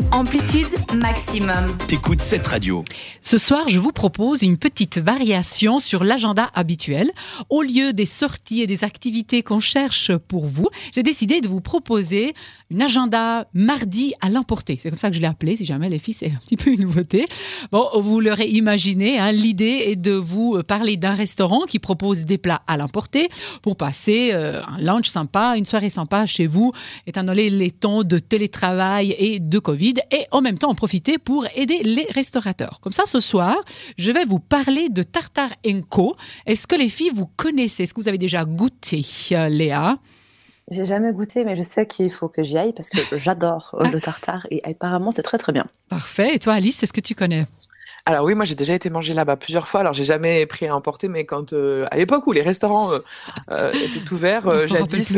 Amplitude maximum. T'écoutes cette radio. Ce soir, je vous propose une petite variation sur l'agenda habituel. Au lieu des sorties et des activités qu'on cherche pour vous, j'ai décidé de vous proposer une agenda mardi à l'emporter. C'est comme ça que je l'ai appelé, si jamais les filles, c'est un petit peu une nouveauté. Bon, vous l'aurez imaginé, l'idée est de vous parler d'un restaurant qui propose des plats à l'emporter pour passer un lunch sympa, une soirée sympa chez vous, étant donné les temps de télétravail et de Covid, et en même temps en profiter pour aider les restaurateurs. Comme ça, ce soir, je vais vous parler de Tartare & Co. Est-ce que les filles, vous connaissez? Est-ce que vous avez déjà goûté, Léa? J'ai jamais goûté, mais je sais qu'il faut que j'y aille parce que j'adore le tartare et apparemment c'est très très bien. Parfait. Et toi, Alice, est-ce que tu connais? Alors oui, moi j'ai déjà été manger là-bas plusieurs fois. Alors j'ai jamais pris à emporter, mais quand à l'époque où les restaurants étaient ouverts, jadis,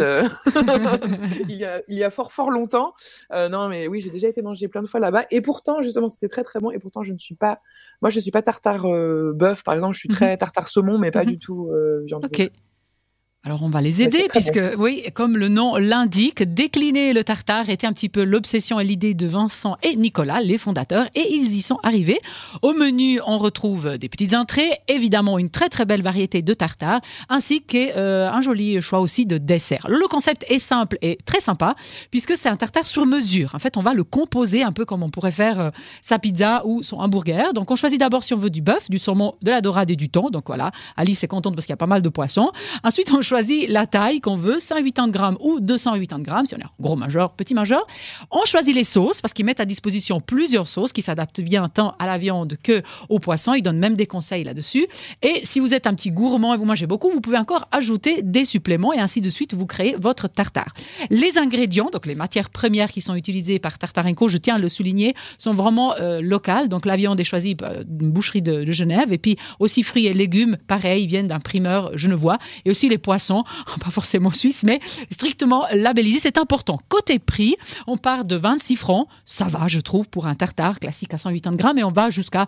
il y a fort longtemps. Non, mais oui, j'ai déjà été manger plein de fois là-bas. Et pourtant, justement, c'était très très bon. Et pourtant, je suis pas tartare bœuf, par exemple. Je suis très tartare saumon, mais pas du tout viande. Ok. Alors, on va les aider puisque, bon. Oui, comme le nom l'indique, décliner le tartare était un petit peu l'obsession et l'idée de Vincent et Nicolas, les fondateurs, et ils y sont arrivés. Au menu, on retrouve des petites entrées, évidemment une très très belle variété de tartare, ainsi qu'un joli choix aussi de dessert. Le concept est simple et très sympa puisque c'est un tartare sur mesure. En fait, on va le composer un peu comme on pourrait faire sa pizza ou son hamburger. Donc, on choisit d'abord si on veut du bœuf, du saumon, de la dorade et du thon. Donc voilà, Alice est contente parce qu'il y a pas mal de poissons. Ensuite, on choisit la taille qu'on veut, 180 grammes ou 280 grammes, si on est gros majeur, petit majeur. On choisit les sauces parce qu'ils mettent à disposition plusieurs sauces qui s'adaptent bien tant à la viande qu'au poisson. Ils donnent même des conseils là-dessus. Et si vous êtes un petit gourmand et vous mangez beaucoup, vous pouvez encore ajouter des suppléments et ainsi de suite, vous créez votre tartare. Les ingrédients, donc les matières premières qui sont utilisées par Tartare & Co, je tiens à le souligner, sont vraiment locales. Donc la viande est choisie d'une boucherie de Genève et puis aussi fruits et légumes, pareil, ils viennent d'un primeur genevois et aussi les poissons, pas forcément suisse, mais strictement labellisé, c'est important. Côté prix, on part de 26 francs, ça va, je trouve, pour un tartare classique à 180 grammes, et on va jusqu'à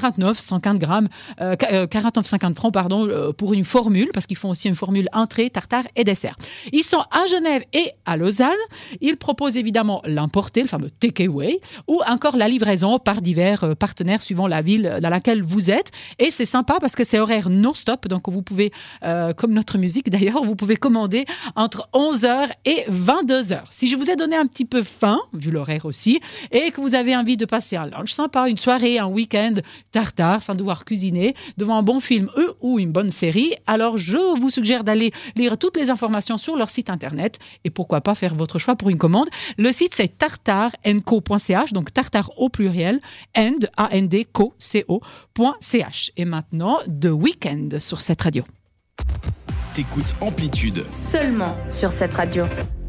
49,50 francs, pour une formule, parce qu'ils font aussi une formule entrée, tartare et dessert. Ils sont à Genève et à Lausanne. Ils proposent évidemment l'emporter, le fameux takeaway, ou encore la livraison par divers partenaires suivant la ville dans laquelle vous êtes. Et c'est sympa parce que c'est horaire non-stop, donc vous pouvez, comme notre musique d'ailleurs, vous pouvez commander entre 11h et 22h. Si je vous ai donné un petit peu faim, vu l'horaire aussi, et que vous avez envie de passer un lunch sympa, une soirée, un week-end tartare, sans devoir cuisiner, devant un bon film ou une bonne série, alors je vous suggère d'aller lire toutes les informations sur leur site internet et pourquoi pas faire votre choix pour une commande. Le site, c'est tartareandco.ch, donc tartare au pluriel, co.ch. Et maintenant, The Weeknd sur cette radio. T'écoutes Amplitude. Seulement sur cette radio.